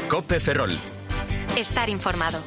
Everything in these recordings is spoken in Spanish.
COPE Ferrol. Estar informado.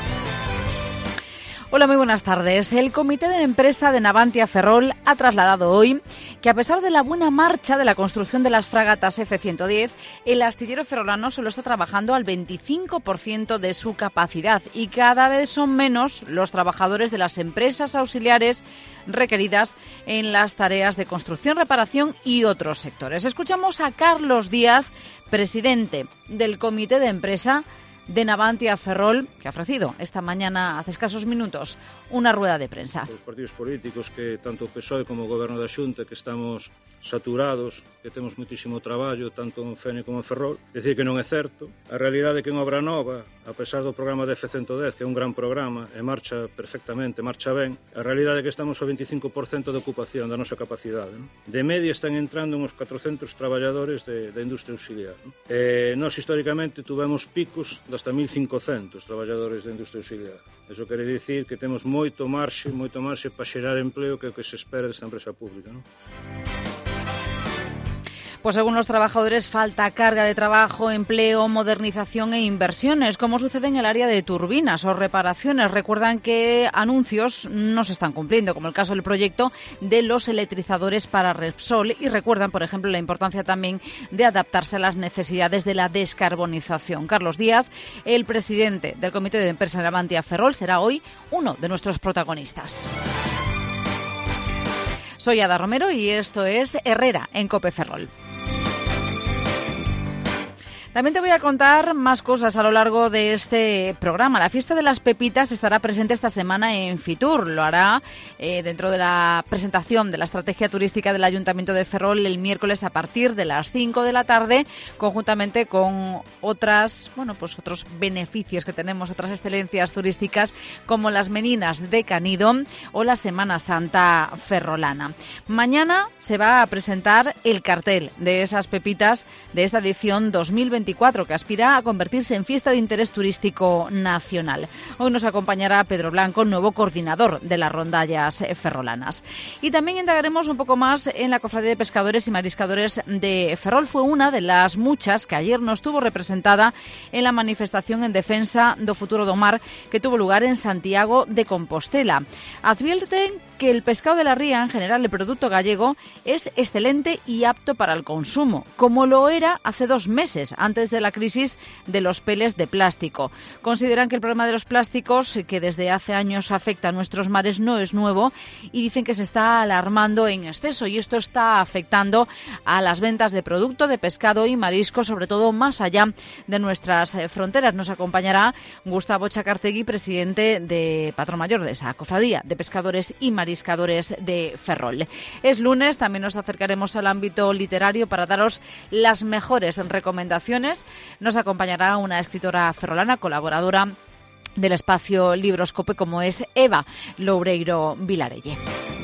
Hola, muy buenas tardes. El Comité de Empresa de Navantia Ferrol ha trasladado hoy que, a pesar de la buena marcha de la construcción de las fragatas F-110, el astillero ferrolano solo está trabajando al 25% de su capacidad y cada vez son menos los trabajadores de las empresas auxiliares requeridas en las tareas de construcción, reparación y otros sectores. Escuchamos a Carlos Díaz, presidente del Comité de Empresa de Navantia Ferrol, que ha ofrecido esta mañana, hace escasos minutos, una rueda de prensa. Os partidos políticos, que tanto o PSOE como o Goberno da Xunta, que estamos saturados, que temos muitísimo traballo, tanto en Fene como en Ferrol, decir que non é certo. A realidade é que en Obra Nova, a pesar do programa de F-110, que é un gran programa, e marcha perfectamente, marcha ben, a realidade é que estamos ao 25% de ocupación da nosa capacidade. Non? De media están entrando uns 400 traballadores de industria auxiliar. Non? Nós, históricamente, tuvemos picos de hasta 1.500 traballadores da industria auxiliar. Eso quere dicir que temos moito marxe para xerar empleo, que é o que se espera desta empresa pública, non? Pues según los trabajadores falta carga de trabajo, empleo, modernización e inversiones, como sucede en el área de turbinas o reparaciones. Recuerdan que anuncios no se están cumpliendo, como el caso del proyecto de los electrizadores para Repsol, y recuerdan, por ejemplo, la importancia también de adaptarse a las necesidades de la descarbonización. Carlos Díaz, el presidente del Comité de Empresa de Navantia Ferrol, será hoy uno de nuestros protagonistas. Soy Ada Romero y esto es Herrera en COPE Ferrol. También te voy a contar más cosas a lo largo de este programa. La fiesta de las pepitas estará presente esta semana en Fitur. Lo hará dentro de la presentación de la estrategia turística del Ayuntamiento de Ferrol el miércoles a partir de las 5 de la tarde, conjuntamente con otros beneficios que tenemos, otras excelencias turísticas como las Meninas de Canido o la Semana Santa ferrolana. Mañana se va a presentar el cartel de esas pepitas de esta edición 2024, que aspira a convertirse en fiesta de interés turístico nacional. Hoy nos acompañará Pedro Blanco, nuevo coordinador de las rondallas ferrolanas. Y también indagaremos un poco más en la Cofradía de Pescadores y Mariscadores de Ferrol. Fue una de las muchas que ayer no estuvo representada en la manifestación en defensa do futuro do mar que tuvo lugar en Santiago de Compostela. Advierten que el pescado de la ría, en general el producto gallego, es excelente y apto para el consumo, como lo era hace 2 meses, antes de la crisis de los peles de plástico. Consideran que el problema de los plásticos, que desde hace años afecta a nuestros mares, no es nuevo y dicen que se está alarmando en exceso, y esto está afectando a las ventas de producto de pescado y marisco, sobre todo más allá de nuestras fronteras. Nos acompañará Gustavo Chacartegui, presidente de Patrón Mayor de esa Cofradía de Pescadores y Mariscadores de Ferrol. Es lunes, también nos acercaremos al ámbito literario para daros las mejores recomendaciones. Nos acompañará una escritora ferrolana, colaboradora del espacio Libroscope, como es Eva Loureiro Vilarelle.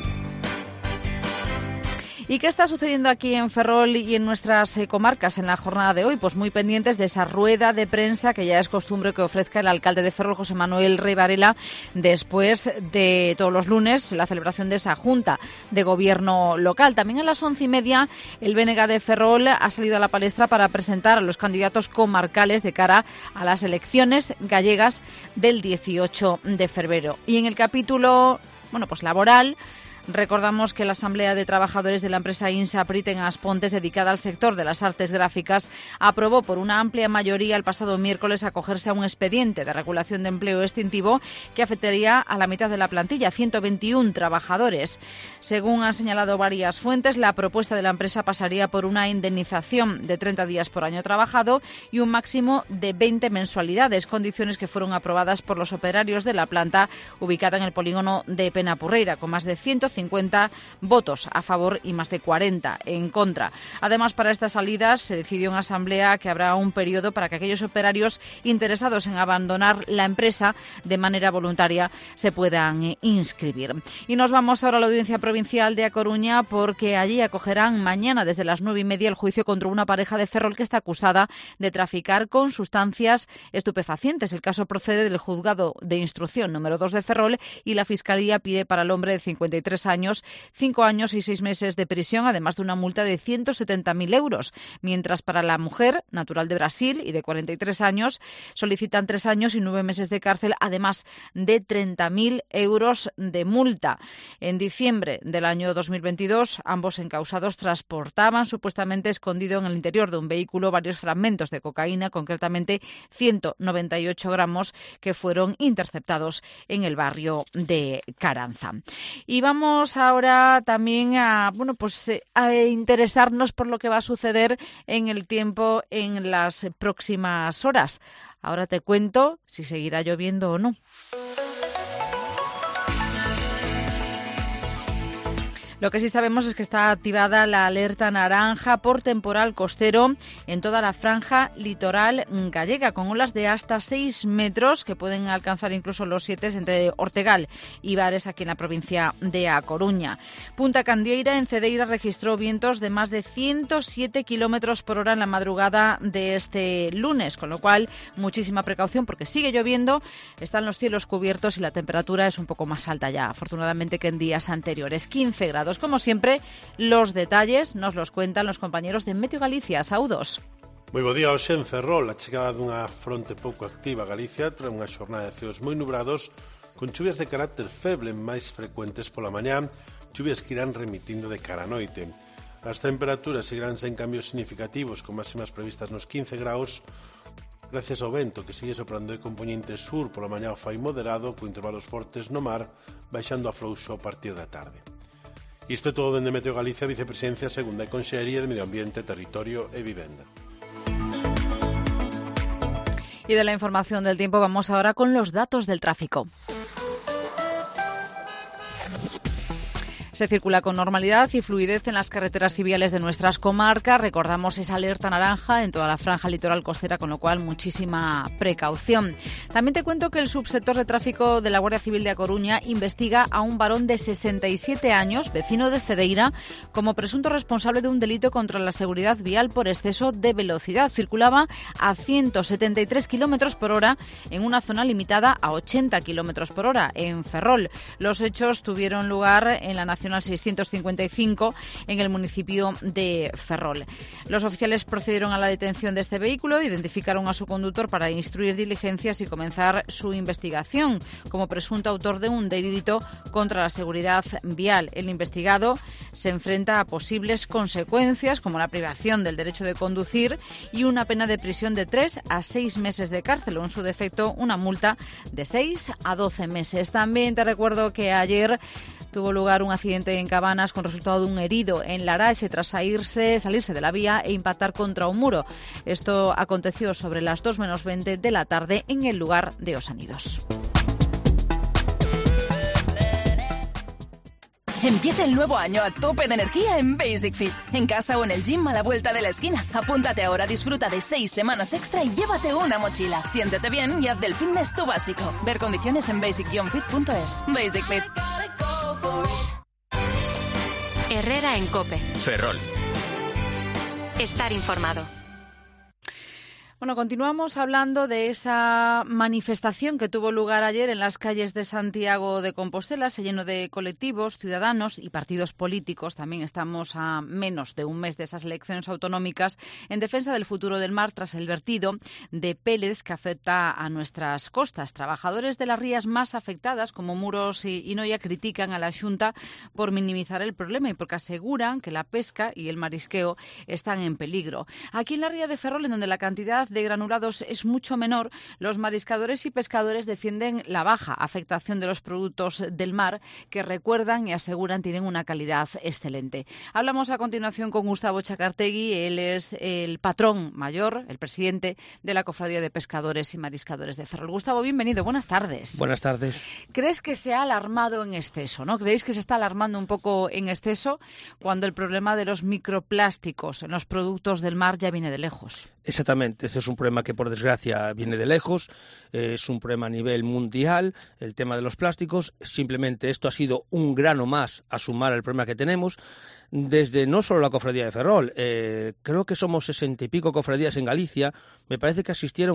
¿Y qué está sucediendo aquí en Ferrol y en nuestras comarcas en la jornada de hoy? Pues muy pendientes de esa rueda de prensa que ya es costumbre que ofrezca el alcalde de Ferrol, José Manuel Rey Varela, después de todos los lunes la celebración de esa Junta de Gobierno local. También a las 11:30 el BNG de Ferrol ha salido a la palestra para presentar a los candidatos comarcales de cara a las elecciones gallegas del 18 de febrero. Y en el capítulo laboral, recordamos que la Asamblea de Trabajadores de la empresa INSA Prit en Aspontes, dedicada al sector de las artes gráficas, aprobó por una amplia mayoría el pasado miércoles acogerse a un expediente de regulación de empleo extintivo que afectaría a la mitad de la plantilla, 121 trabajadores. Según han señalado varias fuentes, la propuesta de la empresa pasaría por una indemnización de 30 días por año trabajado y un máximo de 20 mensualidades, condiciones que fueron aprobadas por los operarios de la planta ubicada en el polígono de Penapurreira, con más de 150 votos a favor y más de 40 en contra. Además, para estas salidas se decidió en asamblea que habrá un periodo para que aquellos operarios interesados en abandonar la empresa de manera voluntaria se puedan inscribir. Y nos vamos ahora a la Audiencia Provincial de A Coruña, porque allí acogerán mañana desde las 9:30 el juicio contra una pareja de Ferrol que está acusada de traficar con sustancias estupefacientes. El caso procede del Juzgado de Instrucción número 2 de Ferrol y la Fiscalía pide para el hombre de 53 43 años, 5 años y 6 meses de prisión, además de una multa de 170.000 euros. Mientras para la mujer, natural de Brasil y de 43 años, solicitan 3 años y 9 meses de cárcel, además de 30.000 euros de multa. En diciembre del año 2022, ambos encausados transportaban supuestamente escondido en el interior de un vehículo varios fragmentos de cocaína, concretamente 198 gramos, que fueron interceptados en el barrio de Caranza. Y vamos ahora también a interesarnos por lo que va a suceder en el tiempo en las próximas horas. Ahora te cuento si seguirá lloviendo o no. Lo que sí sabemos es que está activada la alerta naranja por temporal costero en toda la franja litoral gallega, con olas de hasta 6 metros que pueden alcanzar incluso los 7 entre Ortegal y Bares, aquí en la provincia de A Coruña. Punta Candieira, en Cedeira, registró vientos de más de 107 kilómetros por hora en la madrugada de este lunes, con lo cual muchísima precaución porque sigue lloviendo, están los cielos cubiertos y la temperatura es un poco más alta ya, afortunadamente, que en días anteriores. 15 grados. Como siempre, los detalles nos los cuentan los compañeros de Meteo Galicia. Saúdos. Moi bo día hoxe en Ferrol. A chegada dunha fronte pouco activa a Galicia trae unha xornada de ceos moi nubrados con chuvias de carácter feble máis frecuentes pola mañá, chuvias que irán remitindo de cara a noite. As temperaturas seguirán sen cambios significativos, con máximas previstas nos 15 graus, gracias ao vento que sigue soprando de componente sur pola mañá fai moderado, con intervalos fortes no mar, baixando a frouxo a partir da tarde. Isto é todo dende Meteo Galicia, Vicepresidencia Segunda e Consellería de Medio Ambiente, Territorio e Vivenda. Y de la información del tiempo vamos ahora con los datos del tráfico. Se circula con normalidad y fluidez en las carreteras y viales de nuestras comarcas. Recordamos esa alerta naranja en toda la franja litoral costera, con lo cual muchísima precaución. También te cuento que el subsector de tráfico de la Guardia Civil de A Coruña investiga a un varón de 67 años, vecino de Cedeira, como presunto responsable de un delito contra la seguridad vial por exceso de velocidad. Circulaba a 173 kilómetros por hora en una zona limitada a 80 kilómetros por hora en Ferrol. Los hechos tuvieron lugar en la Nacional 655 en el municipio de Ferrol. Los oficiales procedieron a la detención de este vehículo, identificaron a su conductor para instruir diligencias y comenzar su investigación como presunto autor de un delito contra la seguridad vial. El investigado se enfrenta a posibles consecuencias como la privación del derecho de conducir y una pena de prisión de 3 a 6 meses de cárcel o, en su defecto, una multa de 6 a 12 meses. También te recuerdo que ayer tuvo lugar un accidente en Cabanas con resultado de un herido en Laraxe tras salirse de la vía e impactar contra un muro. Esto aconteció sobre las 2 menos 20 de la tarde en el lugar de Os Anidos. Empieza el nuevo año a tope de energía en Basic Fit. En casa o en el gym a la vuelta de la esquina. Apúntate ahora, disfruta de 6 semanas extra y llévate una mochila. Siéntete bien y haz del fitness tu básico. Ver condiciones en basic-fit.es. Basic Fit. Herrera en COPE. Ferrol. Estar informado. Bueno, continuamos hablando de esa manifestación que tuvo lugar ayer en las calles de Santiago de Compostela. Se llenó de colectivos, ciudadanos y partidos políticos. También estamos a menos de un mes de esas elecciones autonómicas en defensa del futuro del mar tras el vertido de pellets que afecta a nuestras costas. Trabajadores de las rías más afectadas, como Muros y Noia, critican a la Xunta por minimizar el problema y porque aseguran que la pesca y el marisqueo están en peligro. Aquí en la ría de Ferrol, en donde la cantidad de granulados es mucho menor, los mariscadores y pescadores defienden la baja afectación de los productos del mar, que recuerdan y aseguran tienen una calidad excelente. Hablamos a continuación con Gustavo Chacartegui. Él es el patrón mayor, el presidente de la Cofradía de Pescadores y Mariscadores de Ferrol. Gustavo, bienvenido, buenas tardes. Buenas tardes. ¿Crees que se ha alarmado en exceso, no? ¿Creéis que se está alarmando un poco en exceso cuando el problema de los microplásticos en los productos del mar ya viene de lejos? Exactamente, este es un problema que por desgracia viene de lejos, es un problema a nivel mundial, el tema de los plásticos. Simplemente esto ha sido un grano más a sumar al problema que tenemos desde no solo la Cofradía de Ferrol, creo que somos 60 y pico cofradías en Galicia. Me parece que asistieron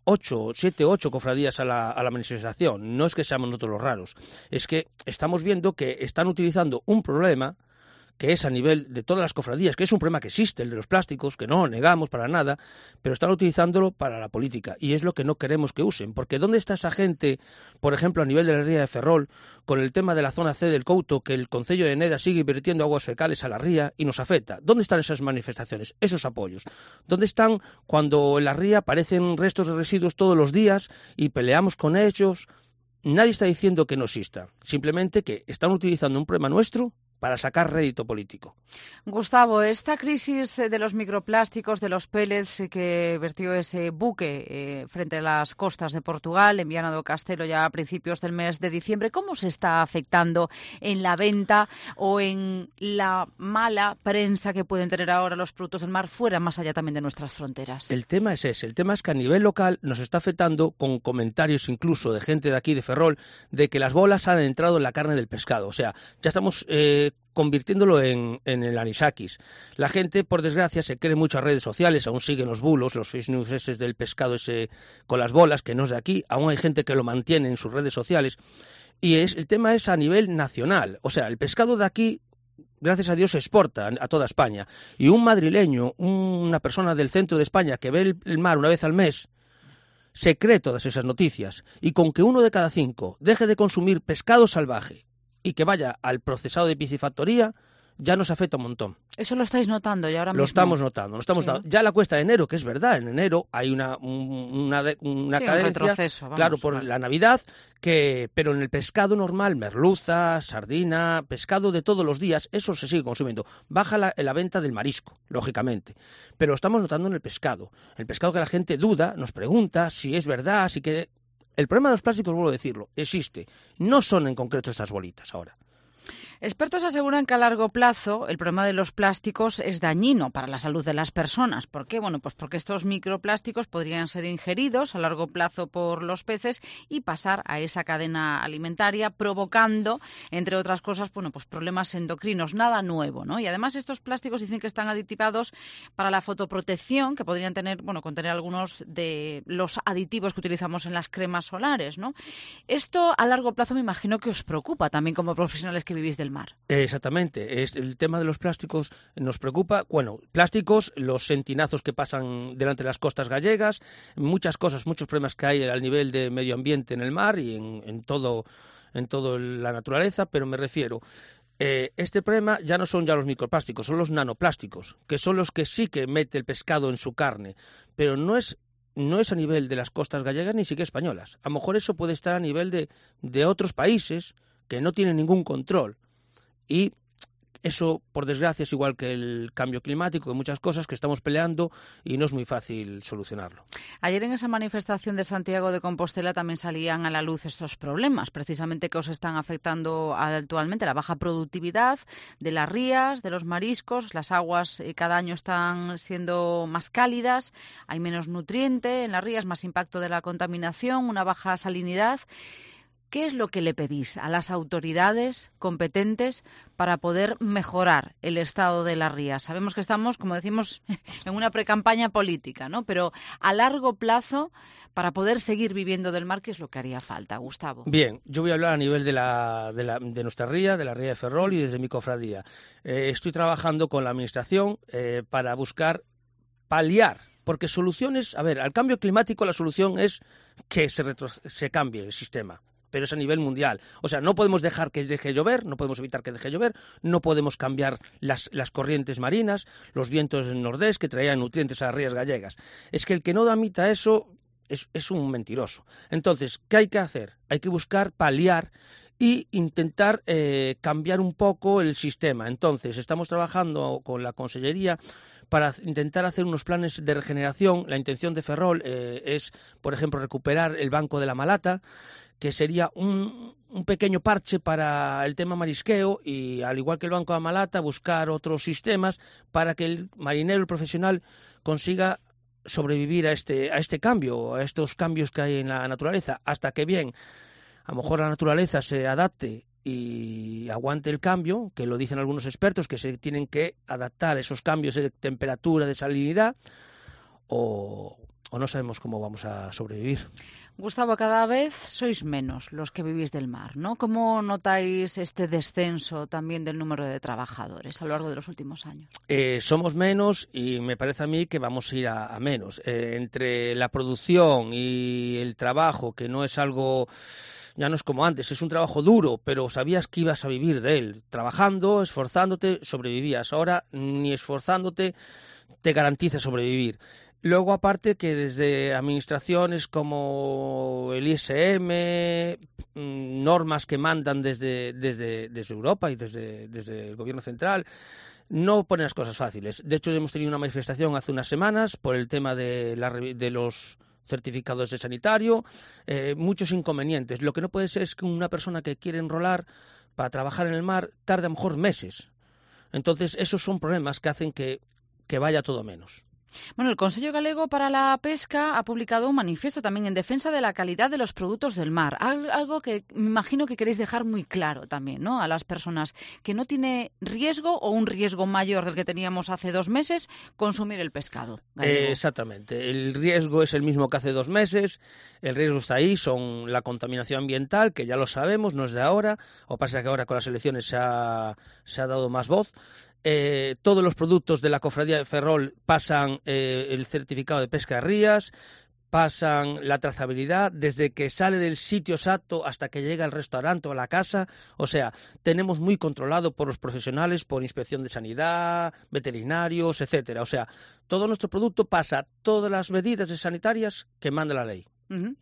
7, 8 cofradías a la manifestación. No es que seamos nosotros los raros, es que estamos viendo que están utilizando un problema que es a nivel de todas las cofradías, que es un problema que existe, el de los plásticos, que no negamos para nada, pero están utilizándolo para la política, y es lo que no queremos que usen, porque ¿dónde está esa gente, por ejemplo, a nivel de la ría de Ferrol, con el tema de la zona C del Couto, que el concello de Neda sigue vertiendo aguas fecales a la ría y nos afecta? ¿Dónde están esas manifestaciones, esos apoyos? ¿Dónde están cuando en la ría aparecen restos de residuos todos los días y peleamos con ellos? Nadie está diciendo que no exista, simplemente que están utilizando un problema nuestro para sacar rédito político. Gustavo, esta crisis de los microplásticos, de los pellets que vertió ese buque frente a las costas de Portugal, en Viana do Castelo, ya a principios del mes de diciembre, ¿cómo se está afectando en la venta o en la mala prensa que pueden tener ahora los productos del mar fuera, más allá también de nuestras fronteras? El tema es ese, el tema es que a nivel local nos está afectando, con comentarios incluso de gente de aquí de Ferrol, de que las bolas han entrado en la carne del pescado. O sea, ya estamos convirtiéndolo en el anisakis. La gente, por desgracia, se cree mucho a redes sociales, aún siguen los bulos, los fake news ese del pescado ese con las bolas, que no es de aquí, aún hay gente que lo mantiene en sus redes sociales, y el tema es a nivel nacional. O sea, el pescado de aquí, gracias a Dios, se exporta a toda España, y un madrileño, una persona del centro de España que ve el mar una vez al mes, se cree todas esas noticias, y con que 1 de cada 5 deje de consumir pescado salvaje y que vaya al procesado de piscifactoría, ya nos afecta un montón. Eso lo estáis notando ya ahora mismo. Lo estamos notando. Ya la cuesta de enero, que es verdad, en enero hay una cadencia, un retroceso, vamos, claro, por la Navidad, pero en el pescado normal, merluza, sardina, pescado de todos los días, eso se sigue consumiendo. Baja la venta del marisco, lógicamente, pero lo estamos notando en el pescado. El pescado que la gente duda, nos pregunta si es verdad, si que... El problema de los plásticos, vuelvo a decirlo, existe. No son en concreto estas bolitas ahora. Expertos aseguran que a largo plazo el problema de los plásticos es dañino para la salud de las personas. ¿Por qué? Bueno, pues porque estos microplásticos podrían ser ingeridos a largo plazo por los peces y pasar a esa cadena alimentaria, provocando, entre otras cosas, bueno, pues problemas endocrinos. Nada nuevo, ¿no? Y además estos plásticos dicen que están aditivados para la fotoprotección, que podrían contener algunos de los aditivos que utilizamos en las cremas solares, ¿no? Esto a largo plazo me imagino que os preocupa también como profesionales que vivís del mar. Exactamente, el tema de los plásticos nos preocupa. Bueno, plásticos, los sentinazos que pasan delante de las costas gallegas, muchas cosas, muchos problemas que hay al nivel de medio ambiente en el mar y en todo la naturaleza, pero me refiero, este problema ya no son ya los microplásticos, son los nanoplásticos, que son los que sí que mete el pescado en su carne, pero no es a nivel de las costas gallegas ni siquiera españolas. A lo mejor eso puede estar a nivel de otros países que no tienen ningún control. Y eso, por desgracia, es igual que el cambio climático, que muchas cosas que estamos peleando y no es muy fácil solucionarlo. Ayer en esa manifestación de Santiago de Compostela también salían a la luz estos problemas, precisamente que os están afectando actualmente, la baja productividad de las rías, de los mariscos, las aguas cada año están siendo más cálidas, hay menos nutriente en las rías, más impacto de la contaminación, una baja salinidad. ¿Qué es lo que le pedís a las autoridades competentes para poder mejorar el estado de las rías? Sabemos que estamos, como decimos, en una precampaña política, ¿no? Pero a largo plazo, para poder seguir viviendo del mar, ¿qué es lo que haría falta, Gustavo? Bien, yo voy a hablar a nivel de nuestra ría, de la ría de Ferrol y desde mi cofradía. Estoy trabajando con la administración para buscar paliar, porque soluciones, al cambio climático la solución es que se cambie el sistema. Pero es a nivel mundial. O sea, no podemos dejar que deje llover, no podemos evitar que deje llover, no podemos cambiar las corrientes marinas, los vientos del nordés que traían nutrientes a las rías gallegas. Es que el que no admita eso es un mentiroso. Entonces, ¿qué hay que hacer? Hay que buscar paliar y intentar cambiar un poco el sistema. Entonces, estamos trabajando con la Consellería para intentar hacer unos planes de regeneración. La intención de Ferrol es, por ejemplo, recuperar el banco de la Malata, que sería un pequeño parche para el tema marisqueo y, al igual que el Banco de Malata, buscar otros sistemas para que el marinero, el profesional, consiga sobrevivir a este cambio, a estos cambios que hay en la naturaleza, hasta que bien, a lo mejor la naturaleza se adapte y aguante el cambio, que lo dicen algunos expertos, que se tienen que adaptar a esos cambios de temperatura, de salinidad, o o no sabemos cómo vamos a sobrevivir. Gustavo, cada vez sois menos los que vivís del mar, ¿no? ¿Cómo notáis este descenso también del número de trabajadores a lo largo de los últimos años? Somos menos y me parece a mí que vamos a ir a menos. Entre la producción y el trabajo, que no es algo... Ya no es como antes, es un trabajo duro, pero sabías que ibas a vivir de él. Trabajando, esforzándote, sobrevivías. Ahora, ni esforzándote, te garantiza sobrevivir. Luego, aparte, que desde administraciones como el ISM, normas que mandan desde Europa y desde el Gobierno central, no ponen las cosas fáciles. De hecho, hemos tenido una manifestación hace unas semanas por el tema de los certificados de sanitario, muchos inconvenientes. Lo que no puede ser es que una persona que quiere enrolar para trabajar en el mar tarde a lo mejor meses. Entonces, esos son problemas que hacen que vaya todo menos. Bueno, el Consello Galego para la Pesca ha publicado un manifiesto también en defensa de la calidad de los productos del mar. Algo que me imagino que queréis dejar muy claro también, ¿no? A las personas, que no tiene riesgo o un riesgo mayor del que teníamos hace 2 meses consumir el pescado gallego. Exactamente. El riesgo es el mismo que hace 2 meses. El riesgo está ahí, son la contaminación ambiental, que ya lo sabemos, no es de ahora. O pasa que ahora con las elecciones se ha dado más voz. Todos los productos de la Cofradía de Ferrol pasan el certificado de pesca de rías, pasan la trazabilidad desde que sale del sitio exacto hasta que llega al restaurante o a la casa. O sea, tenemos muy controlado por los profesionales, por inspección de sanidad, veterinarios, etcétera. O sea, todo nuestro producto pasa todas las medidas sanitarias que manda la ley. Uh-huh.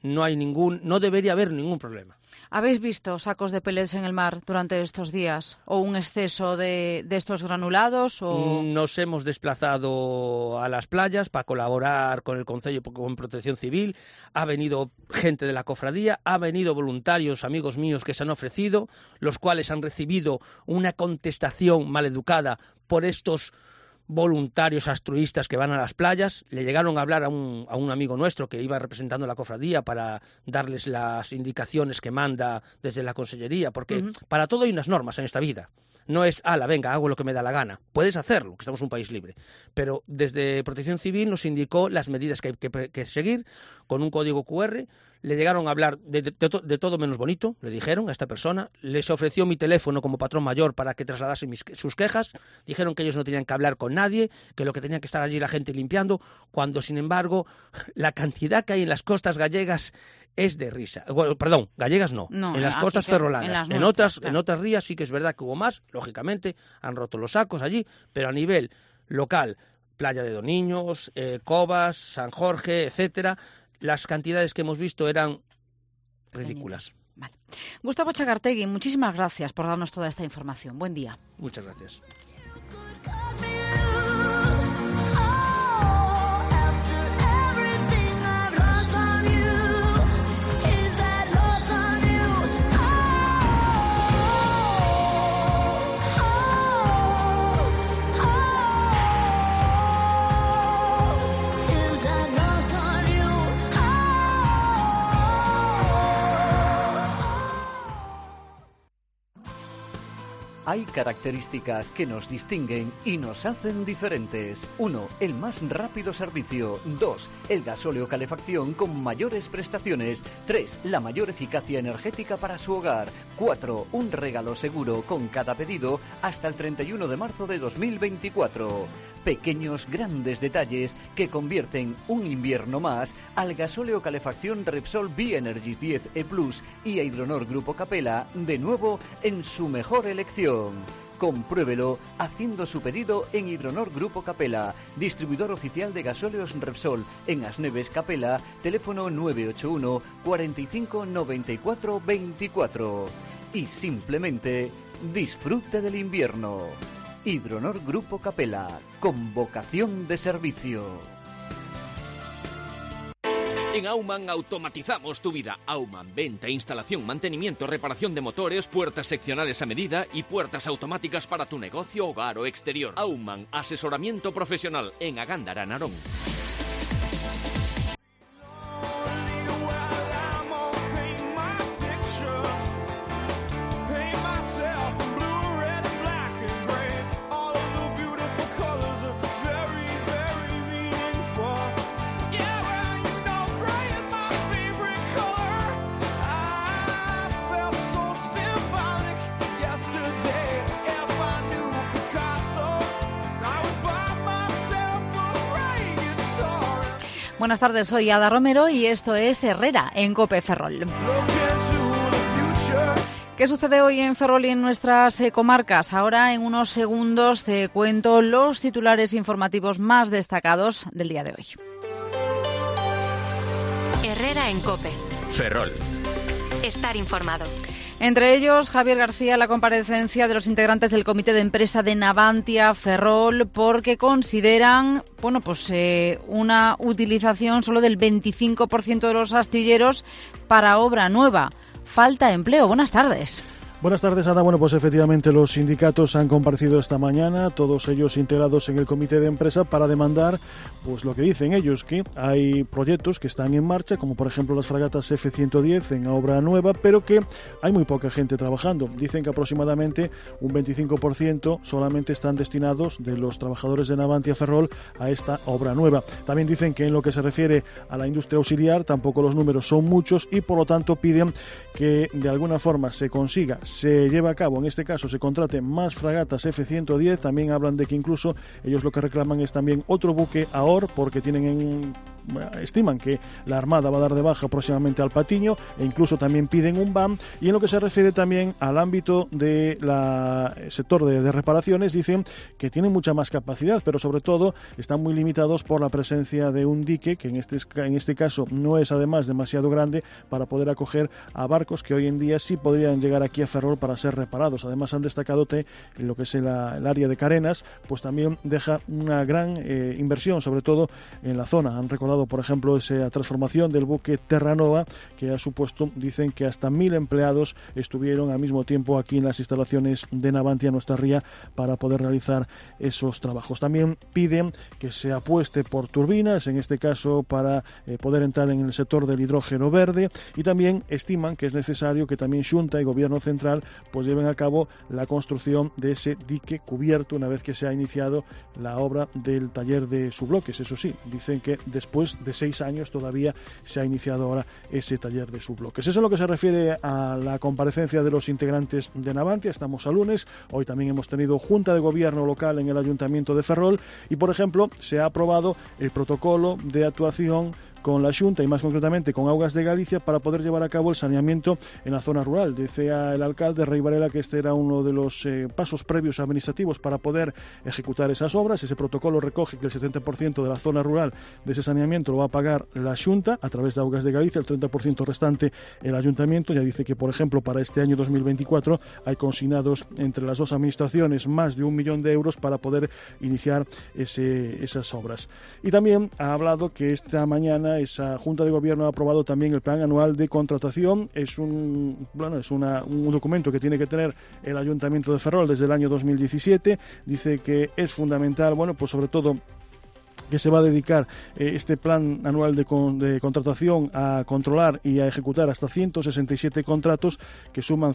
No debería haber ningún problema. ¿Habéis visto sacos de pellets en el mar durante estos días? ¿O un exceso de estos granulados? O... Nos hemos desplazado a las playas para colaborar con el Concello, con Protección Civil. Ha venido gente de la cofradía, ha venido voluntarios, amigos míos, que se han ofrecido, los cuales han recibido una contestación maleducada por estos voluntarios altruistas que van a las playas. Le llegaron a hablar a un amigo nuestro que iba representando la cofradía para darles las indicaciones que manda desde la consellería, porque para todo hay unas normas en esta vida. No es, venga, hago lo que me da la gana. Puedes hacerlo, que estamos en un país libre. Pero desde Protección Civil nos indicó las medidas que hay que seguir con un código QR. Le llegaron a hablar de todo menos bonito, le dijeron a esta persona. Les ofreció mi teléfono como patrón mayor para que trasladase sus quejas. Dijeron que ellos no tenían que hablar con nadie, que lo que tenía que estar allí la gente limpiando, cuando, sin embargo, la cantidad que hay en las costas gallegas es de risa. Bueno, perdón, gallegas no en las costas ferrolanas. En otras rías sí que es verdad que hubo más, lógicamente, han roto los sacos allí, pero a nivel local, Playa de Doniños, Cobas, San Jorge, etcétera, las cantidades que hemos visto eran ridículas. Vale. Gustavo Chagartegui, muchísimas gracias por darnos toda esta información. Buen día. Muchas gracias. Hay características que nos distinguen y nos hacen diferentes. 1. El más rápido servicio. 2. El gasóleo calefacción con mayores prestaciones. 3. La mayor eficacia energética para su hogar. 4. Un regalo seguro con cada pedido hasta el 31 de marzo de 2024. Pequeños grandes detalles que convierten un invierno más al gasóleo calefacción Repsol B-Energy 10E Plus y a Hidronor Grupo Capella de nuevo en su mejor elección. Compruébelo haciendo su pedido en Hidronor Grupo Capella, distribuidor oficial de gasóleos Repsol en Asneves Capella, teléfono 981 45 94 24. Y simplemente disfrute del invierno. Hidronor Grupo Capella, con vocación de servicio. En Aumann automatizamos tu vida. Aumann, venta, instalación, mantenimiento, reparación de motores, puertas seccionales a medida y puertas automáticas para tu negocio, hogar o exterior. Aumann, asesoramiento profesional en Agándara, Narón. Buenas tardes, soy Ada Romero y esto es Herrera en COPE Ferrol. ¿Qué sucede hoy en Ferrol y en nuestras comarcas? Ahora, en unos segundos, te cuento los titulares informativos más destacados del día de hoy. Herrera en COPE. Ferrol. Estar informado. Entre ellos, Javier García, la comparecencia de los integrantes del comité de empresa de Navantia Ferrol, porque consideran, una utilización solo del 25% de los astilleros para obra nueva. Falta empleo. Buenas tardes. Buenas tardes, Ada. Bueno, pues efectivamente los sindicatos han comparecido esta mañana, todos ellos integrados en el comité de empresa, para demandar, pues lo que dicen ellos, que hay proyectos que están en marcha, como por ejemplo las fragatas F-110 en obra nueva, pero que hay muy poca gente trabajando. Dicen que aproximadamente un 25% solamente están destinados de los trabajadores de Navantia Ferrol a esta obra nueva. También dicen que en lo que se refiere a la industria auxiliar tampoco los números son muchos y por lo tanto piden que de alguna forma se lleve a cabo, en este caso se contraten más fragatas F-110. También hablan de que incluso ellos lo que reclaman es también otro buque AOR, porque estiman que la Armada va a dar de baja próximamente al Patiño, e incluso también piden un BAM. Y en lo que se refiere también al ámbito del sector de reparaciones, dicen que tienen mucha más capacidad, pero sobre todo están muy limitados por la presencia de un dique, que en este caso no es además demasiado grande para poder acoger a barcos que hoy en día sí podrían llegar aquí a Ferrol para ser reparados. Además han destacado que lo que es el área de carenas, pues también deja una gran inversión, sobre todo en la zona. Han recordado, por ejemplo, esa transformación del buque Terranova, que ha supuesto, dicen, que hasta 1.000 empleados estuvieron al mismo tiempo aquí en las instalaciones de Navantia Nostarría para poder realizar esos trabajos. También piden que se apueste por turbinas, en este caso para poder entrar en el sector del hidrógeno verde, y también estiman que es necesario que también Xunta y Gobierno Central pues lleven a cabo la construcción de ese dique cubierto una vez que se ha iniciado la obra del taller de subbloques. Eso sí, dicen que después de 6 años todavía se ha iniciado ahora ese taller de subbloques. Eso es lo que se refiere a la comparecencia de los integrantes de Navantia. Estamos a lunes, hoy también hemos tenido Junta de Gobierno local en el Ayuntamiento de Ferrol y, por ejemplo, se ha aprobado el protocolo de actuación con la Xunta y más concretamente con Augas de Galicia para poder llevar a cabo el saneamiento en la zona rural. Decía el alcalde Rey Varela que este era uno de los pasos previos administrativos para poder ejecutar esas obras. Ese protocolo recoge que el 70% de la zona rural de ese saneamiento lo va a pagar la Xunta a través de Augas de Galicia, el 30% restante el Ayuntamiento. Ya dice que, por ejemplo, para este año 2024 hay consignados entre las dos administraciones más de 1 millón de euros para poder iniciar esas obras. Y también ha hablado que esta mañana esa Junta de Gobierno ha aprobado también el Plan Anual de Contratación. Es un documento que tiene que tener el Ayuntamiento de Ferrol desde el año 2017. Dice que es fundamental, pues sobre todo que se va a dedicar este plan anual de contratación a controlar y a ejecutar hasta 167 contratos que suman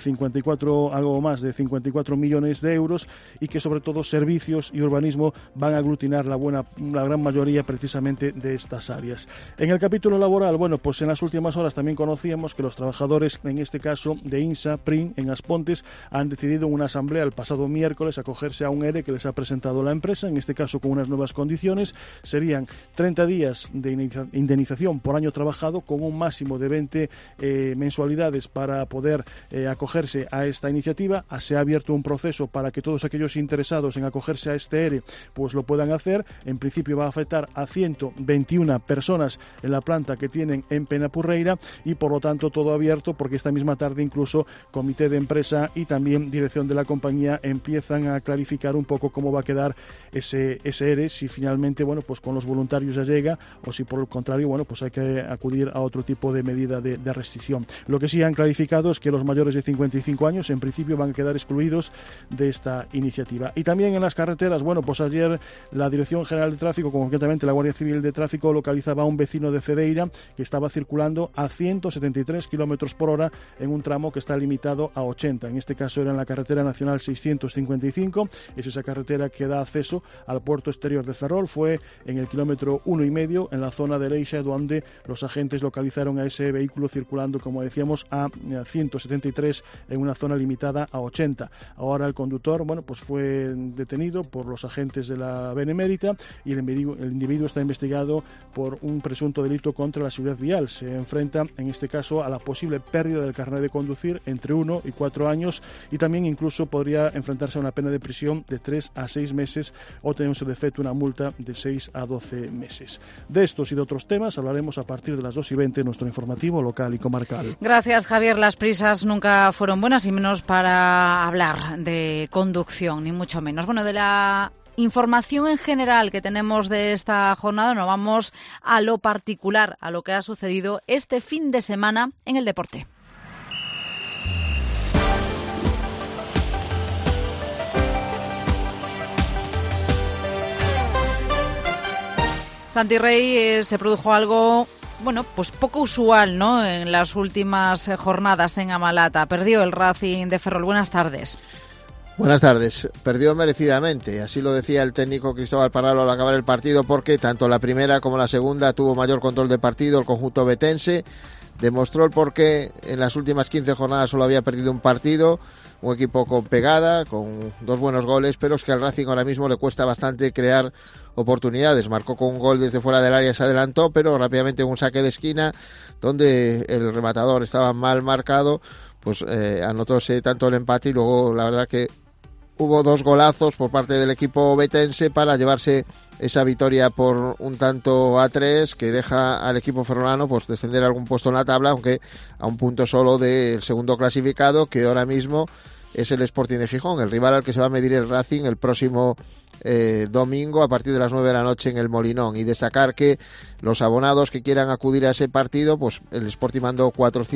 algo más de 54 millones de euros y que sobre todo servicios y urbanismo van a aglutinar la gran mayoría precisamente de estas áreas. En el capítulo laboral, pues en las últimas horas también conocíamos que los trabajadores, en este caso de INSA, PRIN, en Aspontes, han decidido en una asamblea el pasado miércoles acogerse a un ERE que les ha presentado la empresa, en este caso con unas nuevas condiciones. Serían 30 días de indemnización por año trabajado con un máximo de 20 mensualidades para poder acogerse a esta iniciativa. Se ha abierto un proceso para que todos aquellos interesados en acogerse a este ERE pues lo puedan hacer. En principio va a afectar a 121 personas en la planta que tienen en Penapurreira y por lo tanto todo abierto, porque esta misma tarde incluso comité de empresa y también dirección de la compañía empiezan a clarificar un poco cómo va a quedar ese ERE, si finalmente pues con los voluntarios ya llega o si por el contrario pues hay que acudir a otro tipo de medida de restricción. Lo que sí han clarificado es que los mayores de 55 años en principio van a quedar excluidos de esta iniciativa. Y también en las carreteras, pues ayer la Dirección General de Tráfico, concretamente la Guardia Civil de Tráfico, localizaba a un vecino de Cedeira que estaba circulando a 173 kilómetros por hora en un tramo que está limitado a 80. En este caso era en la carretera nacional 655, es esa carretera que da acceso al puerto exterior de Ferrol. Fue en el kilómetro 1,5, en la zona de Leixa, donde los agentes localizaron a ese vehículo circulando, como decíamos, a 173 en una zona limitada a 80. Ahora el conductor, pues fue detenido por los agentes de la Benemérita y el individuo está investigado por un presunto delito contra la seguridad vial. Se enfrenta, en este caso, a la posible pérdida del carnet de conducir entre 1 y 4 años y también incluso podría enfrentarse a una pena de prisión de 3 a 6 meses o tener en su defecto una multa de 6 a 12 meses. De estos y de otros temas hablaremos a partir de las 2:20 en nuestro informativo local y comarcal. Gracias, Javier. Las prisas nunca fueron buenas y menos para hablar de conducción, ni mucho menos. Bueno, de la información en general que tenemos de esta jornada, nos vamos a lo particular, a lo que ha sucedido este fin de semana en el deporte. Santi Rey, se produjo algo, pues poco usual, ¿no?, en las últimas jornadas en Amalata. Perdió el Racing de Ferrol. Buenas tardes. Buenas tardes. Perdió merecidamente, así lo decía el técnico Cristóbal Parralo al acabar el partido, porque tanto la primera como la segunda tuvo mayor control de partido el conjunto betense. Demostró el porqué en las últimas 15 jornadas solo había perdido un partido, un equipo con pegada, con 2 buenos goles, pero es que al Racing ahora mismo le cuesta bastante crear oportunidades. Marcó con un gol desde fuera del área, se adelantó, pero rápidamente un saque de esquina donde el rematador estaba mal marcado, anotóse tanto el empate y luego la verdad que hubo 2 golazos por parte del equipo betense para llevarse esa victoria por un tanto a 3 que deja al equipo ferrolano descender a algún puesto en la tabla, aunque a un punto solo del segundo clasificado, que ahora mismo es el Sporting de Gijón, el rival al que se va a medir el Racing el próximo domingo a partir de las 9 de la noche en el Molinón. Y destacar que los abonados que quieran acudir a ese partido, el Sporting mandó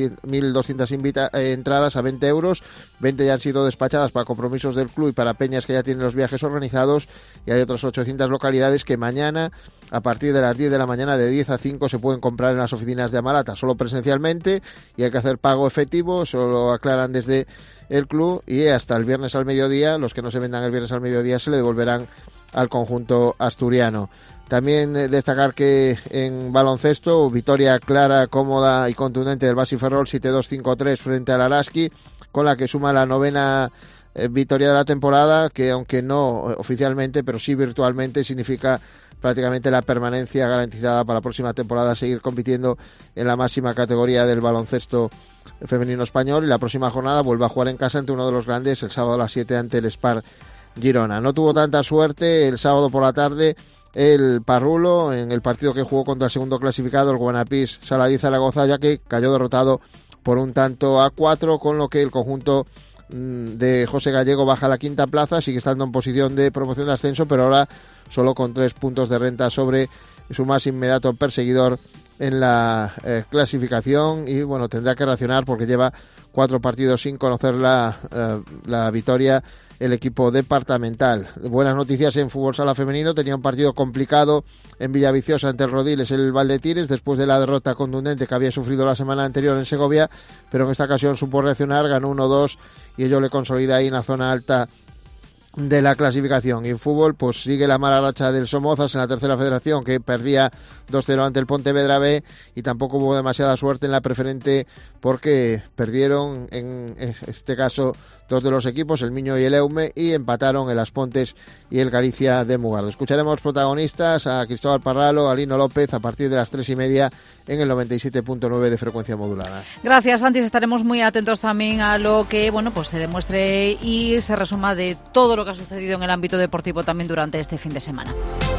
1.200 entradas a 20 euros, 20 ya han sido despachadas para compromisos del club y para peñas que ya tienen los viajes organizados, y hay otras 800 localidades que mañana a partir de las 10 de la mañana de 10 a 5 se pueden comprar en las oficinas de Amalata, solo presencialmente, y hay que hacer pago efectivo, solo aclaran desde el club, y hasta el viernes al mediodía, los que no se vendan el viernes al mediodía se le devolverán al conjunto asturiano. También destacar que en baloncesto, victoria clara, cómoda y contundente del Basi Ferrol 7-2-5-3 frente al Araski, con la que suma la 9ª victoria de la temporada, que aunque no oficialmente, pero sí virtualmente, significa prácticamente la permanencia garantizada para la próxima temporada, seguir compitiendo en la máxima categoría del baloncesto femenino español, y la próxima jornada vuelve a jugar en casa ante uno de los grandes el sábado a las 7 ante el Spar Girona. No tuvo tanta suerte el sábado por la tarde el Parrulo en el partido que jugó contra el segundo clasificado, el Guanapís Saladí Zaragoza, ya que cayó derrotado por un tanto a 4, con lo que el conjunto de José Gallego baja a la 5ª plaza, sigue estando en posición de promoción de ascenso, pero ahora solo con 3 puntos de renta sobre su más inmediato perseguidor en la clasificación, y tendrá que reaccionar porque lleva 4 partidos sin conocer la victoria el equipo departamental. Buenas noticias en fútbol sala femenino, tenía un partido complicado en Villaviciosa ante el Rodiles, el Valdetires, después de la derrota contundente que había sufrido la semana anterior en Segovia, pero en esta ocasión supo reaccionar, ganó 1-2 y ello le consolida ahí en la zona alta de la clasificación. Y en fútbol sigue la mala racha del Somozas en la tercera federación, que perdía 2-0 ante el Pontevedra B, y tampoco hubo demasiada suerte en la preferente porque perdieron en este caso 2 de los equipos, el Miño y el Eume, y empataron el As Pontes y el Galicia de Mugardo. Escucharemos protagonistas a Cristóbal Parralo, a Lino López a partir de las 3:30 en el 97.9 de frecuencia modulada. Gracias, Santi. Estaremos muy atentos también a lo que se demuestre y se resuma de todo lo que ha sucedido en el ámbito deportivo también durante este fin de semana.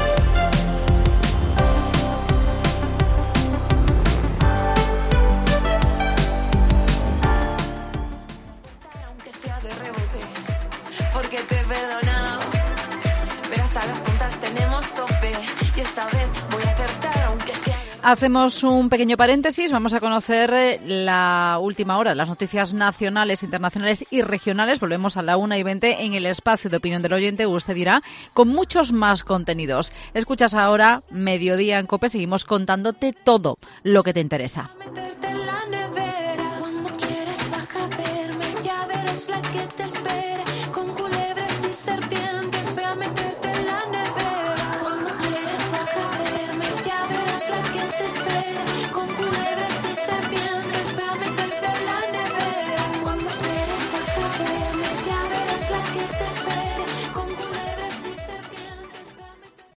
Hacemos un pequeño paréntesis, vamos a conocer la última hora de las noticias nacionales, internacionales y regionales. Volvemos a la 1:20 en el espacio de opinión del oyente, usted dirá, con muchos más contenidos. Escuchas ahora Mediodía en COPE, seguimos contándote todo lo que te interesa.